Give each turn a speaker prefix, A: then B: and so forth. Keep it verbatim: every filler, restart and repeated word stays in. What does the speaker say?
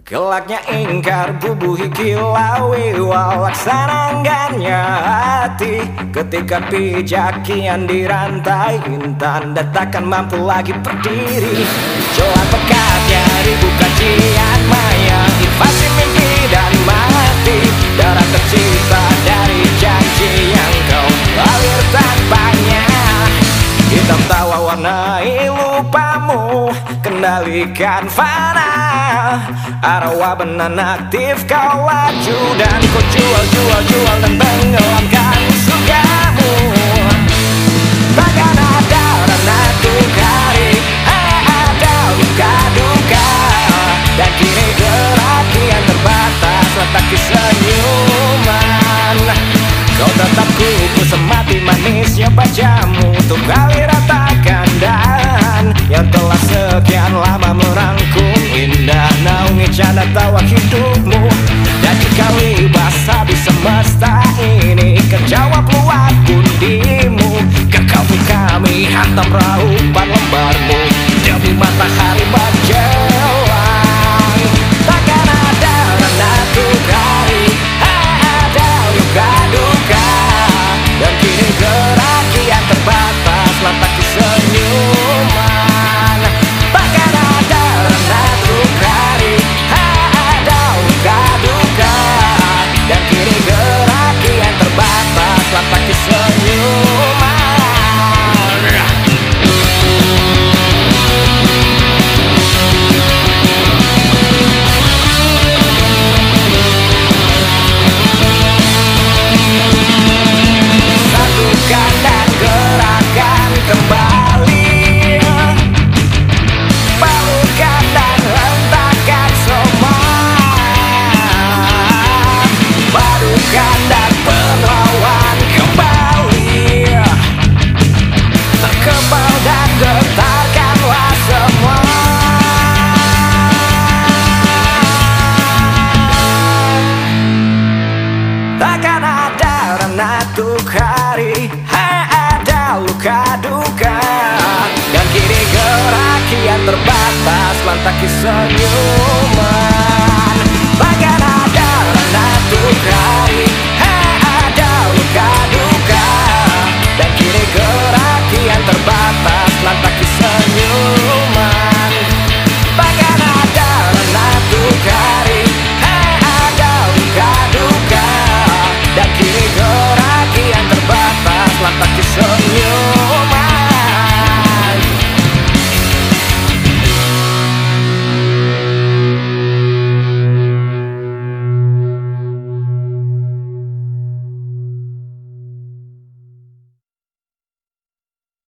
A: Kelaknya ingkar bubuhi kilawi walaksananggannya hati. Ketika pijakian dirantai, intan dan takkan mampu lagi berdiri. Celah pekatnya ribu kajian maya, invasi mimpi dan mati. Darah tercipta dari janji yang kau alir tanpanya. Hitam tawa warnai lupamu, kendalikan fana. Arwah benan aktif kau laju, dan kau jual-jual-jual dan tenggelamkan surgamu. Takkan ada rana tukari, ada luka duka, dan kini gerak yang terbatas letaki senyuman. Kau tetap kuku semati manisnya bajamu, untuk kali ratakan dan yang telah sekian lama merangkum indah naungi canda tawa hidupmu. Jadi kali basah di semesta ini, kejawab luar bundimu. Kekau kami hantam raupan lembarmu demi matahari menjelang. Takkan ada rana tukari, ada luka duka, dan kini gerak yang terbatas lantaki senyuman. Takkan ada rana tukari, ada luka duka, dan kini gerak yang terbatas lantaki senyuman. Satukan dan gerakan kembali, palukan dan hentakan semua, padukan dan berlawan kembali, terkepal dan getarkanlah semua. Takkan ada rana tukari, ada luka duka, dan kini gerak yang terbatas lantaki senyuman. Takkan ada rana tukari, ada luka duka, dan kini gerak yang terbatas lantaki senyuman.